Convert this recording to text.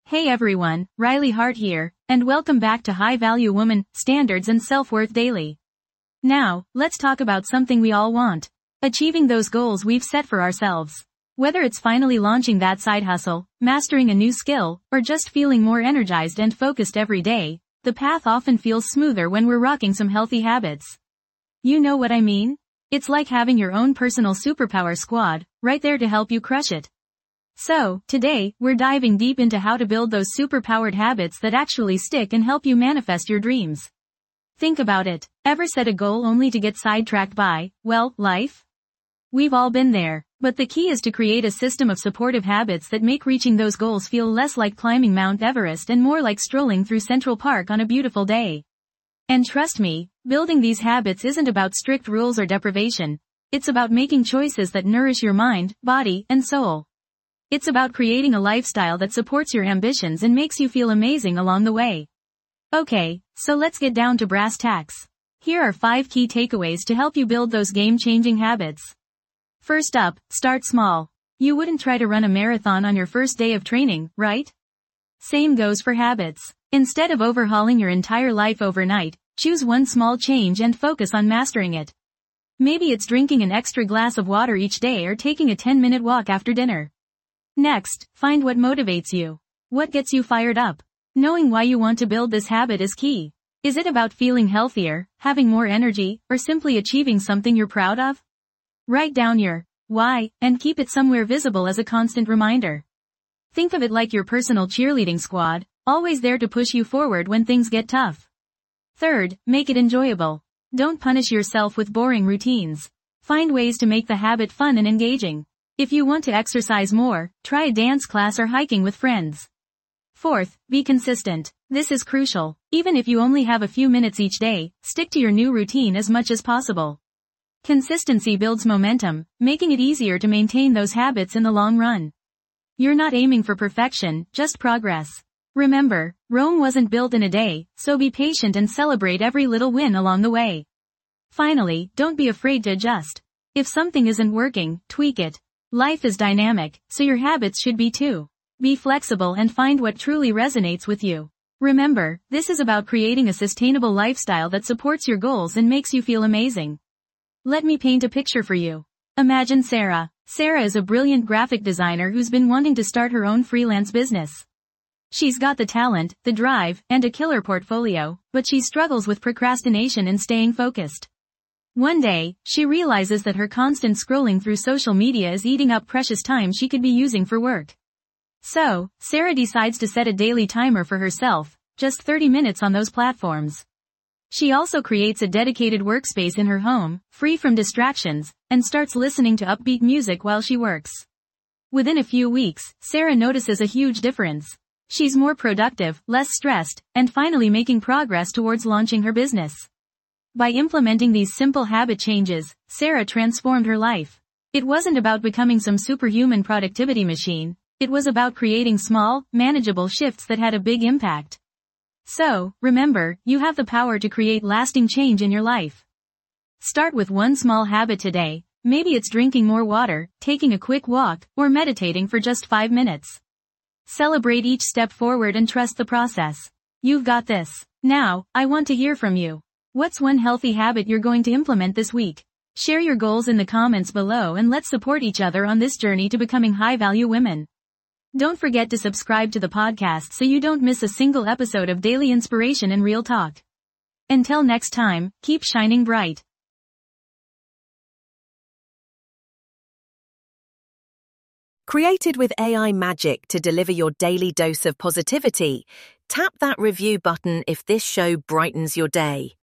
Hey everyone, Riley Hart here, and welcome back to High Value Woman, Standards and Self-Worth Daily. Now, let's talk about something we all want. Achieving those goals we've set for ourselves. Whether it's finally launching that side hustle, mastering a new skill, or just feeling more energized and focused every day, the path often feels smoother when we're rocking some healthy habits. You know what I mean? It's like having your own personal superpower squad, right there to help you crush it. So, today, we're diving deep into how to build those superpowered habits that actually stick and help you manifest your dreams. Think about it. Ever set a goal only to get sidetracked by, well, life? We've all been there, but the key is to create a system of supportive habits that make reaching those goals feel less like climbing Mount Everest and more like strolling through Central Park on a beautiful day. And trust me, building these habits isn't about strict rules or deprivation. It's about making choices that nourish your mind, body, and soul. It's about creating a lifestyle that supports your ambitions and makes you feel amazing along the way. Okay, so let's get down to brass tacks. Here are 5 key takeaways to help you build those game-changing habits. First up, start small. You wouldn't try to run a marathon on your first day of training, right? Same goes for habits. Instead of overhauling your entire life overnight, choose one small change and focus on mastering it. Maybe it's drinking an extra glass of water each day or taking a 10-minute walk after dinner. Next, find what motivates you. What gets you fired up? Knowing why you want to build this habit is key. Is it about feeling healthier, having more energy, or simply achieving something you're proud of? Write down your why, and keep it somewhere visible as a constant reminder. Think of it like your personal cheerleading squad, always there to push you forward when things get tough. Third, make it enjoyable. Don't punish yourself with boring routines. Find ways to make the habit fun and engaging. If you want to exercise more, try a dance class or hiking with friends. Fourth, be consistent. This is crucial. Even if you only have a few minutes each day, stick to your new routine as much as possible. Consistency builds momentum, making it easier to maintain those habits in the long run. You're not aiming for perfection, just progress. Remember, Rome wasn't built in a day, so be patient and celebrate every little win along the way. Finally, don't be afraid to adjust. If something isn't working, tweak it. Life is dynamic, so your habits should be too. Be flexible and find what truly resonates with you. Remember, this is about creating a sustainable lifestyle that supports your goals and makes you feel amazing. Let me paint a picture for you. Imagine Sarah. Sarah is a brilliant graphic designer who's been wanting to start her own freelance business. She's got the talent, the drive, and a killer portfolio, but she struggles with procrastination and staying focused. One day, she realizes that her constant scrolling through social media is eating up precious time she could be using for work. So, Sarah decides to set a daily timer for herself, just 30 minutes on those platforms. She also creates a dedicated workspace in her home, free from distractions, and starts listening to upbeat music while she works. Within a few weeks, Sarah notices a huge difference. She's more productive, less stressed, and finally making progress towards launching her business. By implementing these simple habit changes, Sarah transformed her life. It wasn't about becoming some superhuman productivity machine. It was about creating small, manageable shifts that had a big impact. So, remember, you have the power to create lasting change in your life. Start with one small habit today. Maybe it's drinking more water, taking a quick walk, or meditating for just 5 minutes. Celebrate each step forward and trust the process. You've got this. Now, I want to hear from you. What's one healthy habit you're going to implement this week? Share your goals in the comments below and let's support each other on this journey to becoming high-value women. Don't forget to subscribe to the podcast so you don't miss a single episode of daily inspiration and real talk. Until next time, keep shining bright. Created with AI magic to deliver your daily dose of positivity, tap that review button if this show brightens your day.